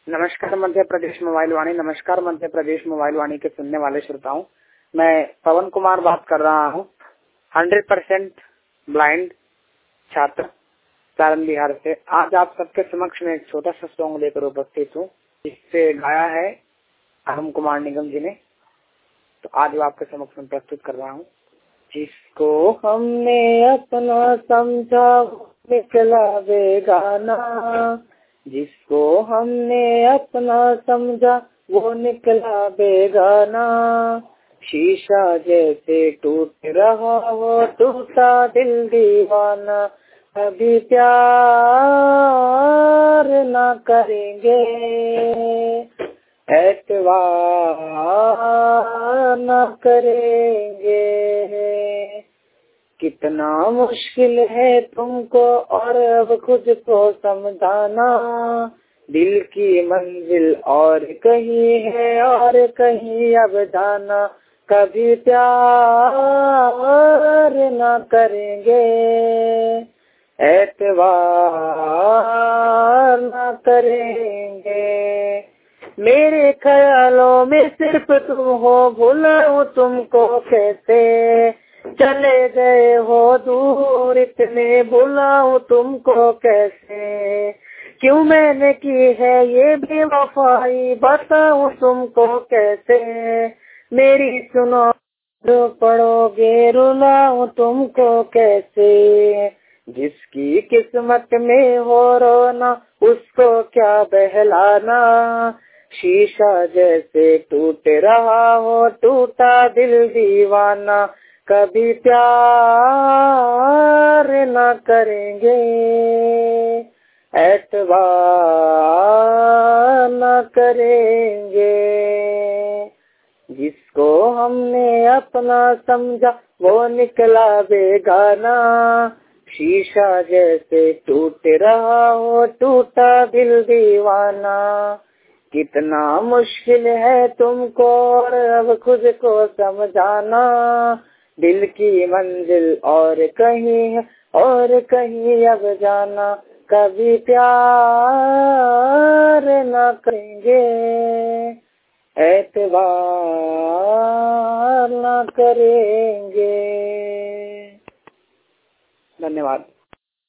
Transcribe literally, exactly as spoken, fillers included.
नमस्कार मध्य प्रदेश मोबाइल वाणी। नमस्कार मध्य प्रदेश मोबाइल वाणी के सुनने वाले श्रोताओं, मैं पवन कुमार बात कर रहा हूँ। हंड्रेड परसेंट ब्लाइंड छात्र सारण बिहार से। आज आप सबके समक्ष में एक छोटा सा सॉन्ग लेकर उपस्थित हूँ, जिससे गाया है अरुण कुमार निगम जी ने। तो आज वो आपके समक्ष में प्रस्तुत कर रहा हूँ। जिसको हमने अपना समझा निकला बेगाना, जिसको हमने अपना समझा वो निकला बेगाना। शीशा जैसे टूट रहा वो टूटा दिल दीवाना। अभी प्यार ना करेंगे, एतवार ना करेंगे। कितना मुश्किल है तुमको और अब खुद को समझाना। दिल की मंजिल और कहीं है और कहीं अब जाना। कभी प्यार ना करेंगे, एतवार ना करेंगे। मेरे ख्यालों में सिर्फ तुम हो, भूलूं तुमको कैसे। चले गए हो दूर इतने, भुलाऊं तुमको कैसे। क्यों मैंने की है ये बेवफाई, बताऊं तुमको कैसे। मेरी सुनो जो पढ़ोगे, रुलाऊं तुमको कैसे। जिसकी किस्मत में हो रोना उसको क्या बहलाना। शीशा जैसे टूट रहा हो टूटा दिल दीवाना। कभी प्यार न करेंगे, एतवार न करेंगे। जिसको हमने अपना समझा वो निकला बेगाना। शीशा जैसे टूट रहा हो टूटा दिल दीवाना। कितना मुश्किल है तुमको और अब खुद को समझाना। दिल की मंजिल और कहीं है और कहीं अब जाना। कभी प्यार न करेंगे, एतबार न करेंगे। धन्यवाद।